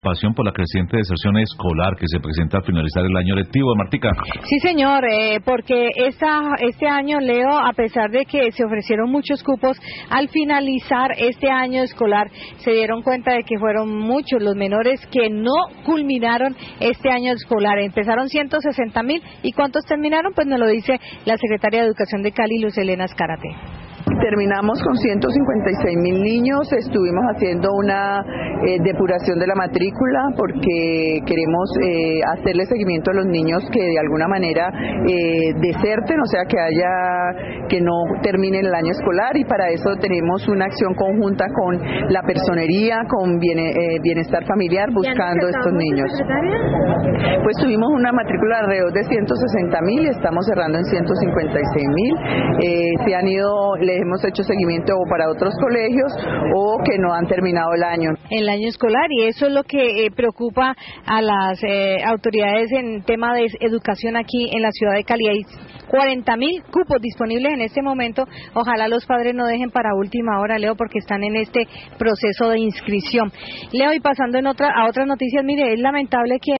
Pasión por la creciente deserción escolar que se presenta al finalizar el año lectivo, Martica. Sí, señor, porque este año, Leo, a pesar de que se ofrecieron muchos cupos, al finalizar este año escolar se dieron cuenta de que fueron muchos los menores que no culminaron este año escolar. Empezaron 160,000 y ¿cuántos terminaron? Pues nos lo dice la secretaria de Educación de Cali, Luz Elena Escárate. Terminamos con 156,000 niños, estuvimos haciendo una depuración de la matrícula porque queremos hacerle seguimiento a los niños que de alguna manera deserten, o sea que no terminen el año escolar, y para eso tenemos una acción conjunta con la personería, con bienestar familiar, buscando a estos niños. Pues tuvimos una matrícula alrededor de 160,000 y estamos cerrando en 156,000. Se han ido, les hemos hecho seguimiento para otros colegios o que no han terminado el año escolar, y eso es lo que preocupa a las autoridades en tema de educación aquí en la ciudad de Cali. Hay 40,000 cupos disponibles en este momento. Ojalá los padres no dejen para última hora, Leo, porque están en este proceso de inscripción. Leo, y pasando a otras noticias, mire, es lamentable que